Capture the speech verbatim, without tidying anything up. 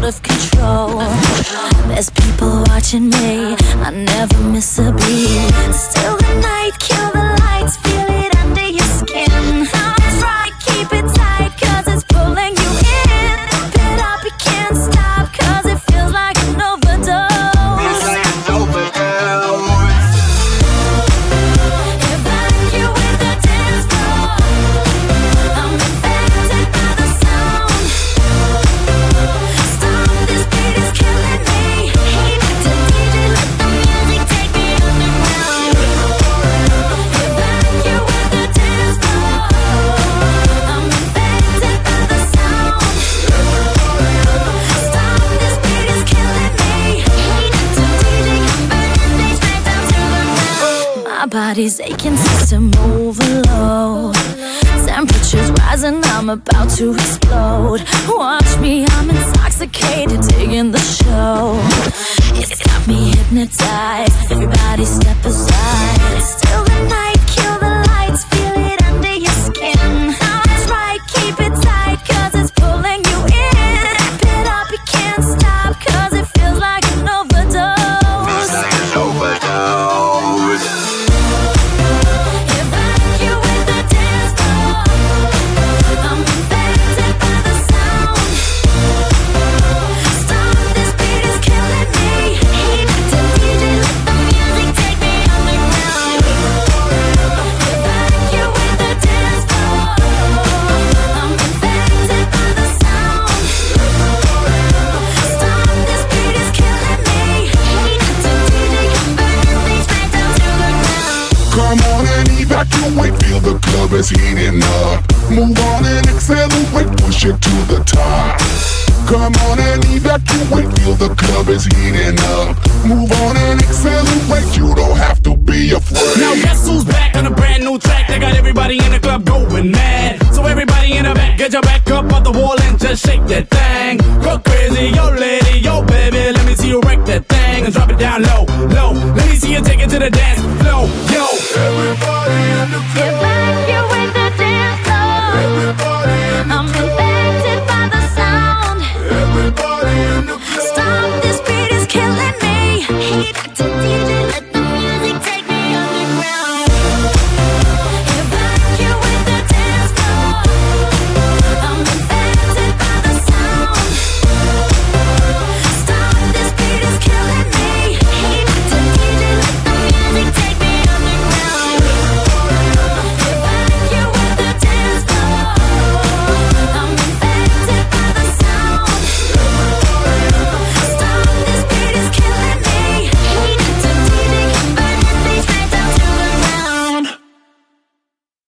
of control. There's people watching me, I never miss a beat. Still the night, kill the lights, feel it under your skin. That's right, keep it tight, cause it's pulling you in. Pump it up, you can't stop, cause it feels like an overdose. Feels like an overdose. Evacuate the dance floor. I'm infected by the sound. Stop, this beat is killing me. Hey, the D J, let the music take me underground. Evacuate the dance floor. I'm infected by the sound. Stop, this beat is killing me. Hey, the D J, convert the bass straight down to the ground. My body's aching, system overload. Temperature's rising, I'm about to explode. Watch me, I'm intoxicated, digging the show. It's got me hypnotized, everybody step aside. Still the night, kill the lights, feel it under your skin. That's right, keep it tight, cause it's pulling you in. Wrap it up, you can't stop, cause it feels like an overdose. Feels like an overdose. Evacuate the dance floor. I'm infected by the sound. Stop, this beat is killing me. Hey, the D J, let the music take me underground. Evacuate the dance floor. I'm infected by the sound. Stop, this beat is killing me. Hey, the D J, convert the bass straight down to the ground. Come on and evacuate, feel the club is heating up. Move on and accelerate, push it to the top. Come on and evacuate, feel the club is heating up. Move on and accelerate, you don't have to be afraid. Now guess who's back on a brand new track? They got everybody in the club going mad. So everybody in the back, get your back up off the wall and just shake that thing. Go crazy, yo lady, yo baby, let me see you wreck that thing and drop it down low, low. Let me see you take it to the dance floor, yo. Everybody in the club. Evacuate the dance floor. Everybody in the I'm club.